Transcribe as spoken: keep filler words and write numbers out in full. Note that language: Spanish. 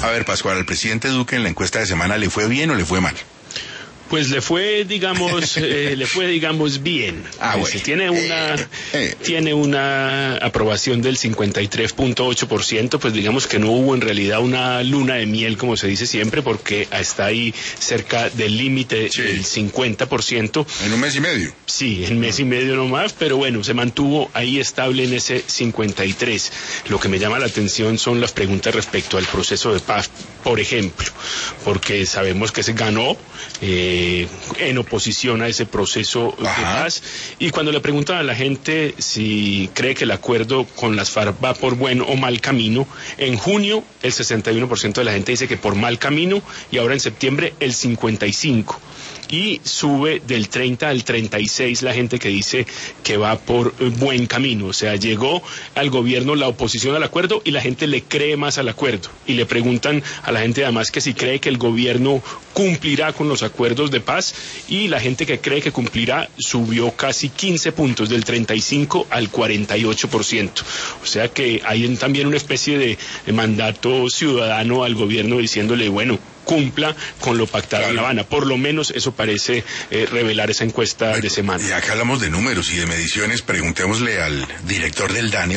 A ver, Pascual, ¿al presidente Duque en la encuesta de semana le fue bien o le fue mal? Pues le fue, digamos, eh, le fue, digamos, bien. Ah, pues, bueno. Tiene una, eh, eh. tiene una aprobación del cincuenta y tres punto ocho por ciento, pues digamos que no hubo en realidad una luna de miel, como se dice siempre, porque está ahí cerca del límite Sí. del cincuenta por ciento. En un mes y medio. Sí, en mes y medio nomás, pero bueno, se mantuvo ahí estable en ese cincuenta y tres. Lo que me llama la atención son las preguntas respecto al proceso de paz, por ejemplo, porque sabemos que se ganó eh, en oposición a ese proceso Ajá. de paz, y cuando le preguntan a la gente si cree que el acuerdo con las FARC va por buen o mal camino, en junio el sesenta y uno por ciento de la gente dice que por mal camino, y ahora en septiembre el cincuenta y cinco por ciento. Y sube del treinta al treinta y seis la gente que dice que va por buen camino. O sea, llegó al gobierno la oposición al acuerdo y la gente le cree más al acuerdo. Y le preguntan a la gente además que si cree que el gobierno cumplirá con los acuerdos de paz, y la gente que cree que cumplirá subió casi quince puntos, del treinta y cinco al cuarenta y ocho por ciento. O sea que hay también una especie de, de mandato ciudadano al gobierno diciéndole, bueno, cumpla con lo pactado claro. en La Habana. Por lo menos eso parece eh, revelar esa encuesta bueno, de semana. Y acá hablamos de números y de mediciones, preguntémosle al director del DANE,